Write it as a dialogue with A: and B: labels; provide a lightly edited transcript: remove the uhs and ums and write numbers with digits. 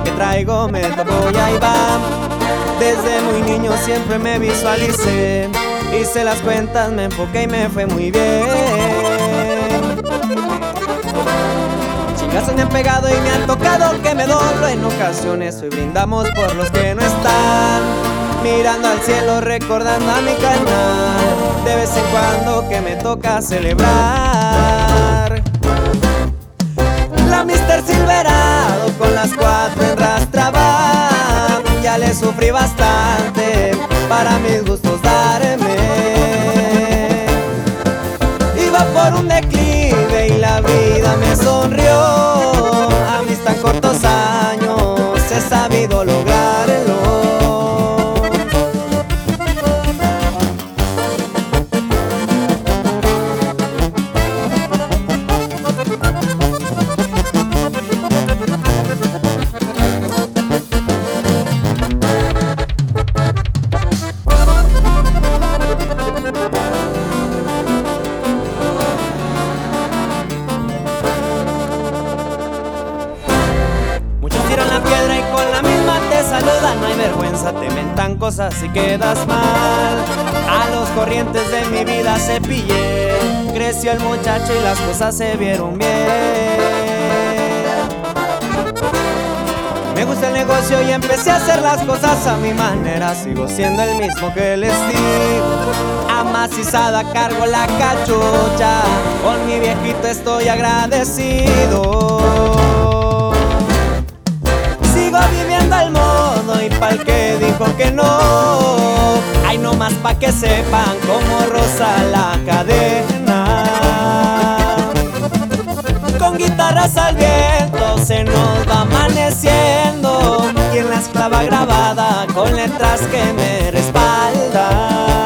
A: que traigo me tocó y ahí va. Desde muy niño siempre me visualicé, hice las cuentas, me enfoqué y me fue muy bien. Chingazos me han pegado y me han tocado que me doblo en ocasiones. Hoy brindamos por los que no están, mirando al cielo recordando a mi canal. De vez en cuando que me toca celebrar. La Mr. Silverado con las 4 en rastraba. Ya le sufrí bastante para mis gustos darme. Iba por un declive y la vida me sonrió. A mis tan cortos años he sabido lograrlo. Piedra y con la misma te saludan, no hay vergüenza, te mentan cosas y quedas mal. A los corrientes de mi vida cepillé, creció el muchacho y las cosas se vieron bien. Me gusta el negocio y empecé a hacer las cosas a mi manera. Sigo siendo el mismo que les digo, amacizada cargo la cachucha. Con mi viejito estoy agradecido. Sigo viviendo al modo y pa'l que dijo que no, ay no más pa' que sepan cómo roza la cadena. Con guitarras al viento se nos va amaneciendo, y en la esclava grabada con letras que me respaldan.